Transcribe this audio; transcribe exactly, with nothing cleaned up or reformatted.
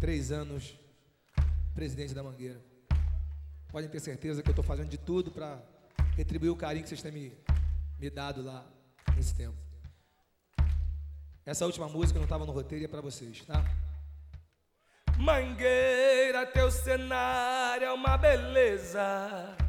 três anos presidente da Mangueira. Podem ter certeza que eu estou fazendo de tudo para retribuir o carinho que vocês têm me, me dado lá nesse tempo. Essa última música não estava no roteiro e é para vocês, tá? Mangueira, teu cenário é uma beleza.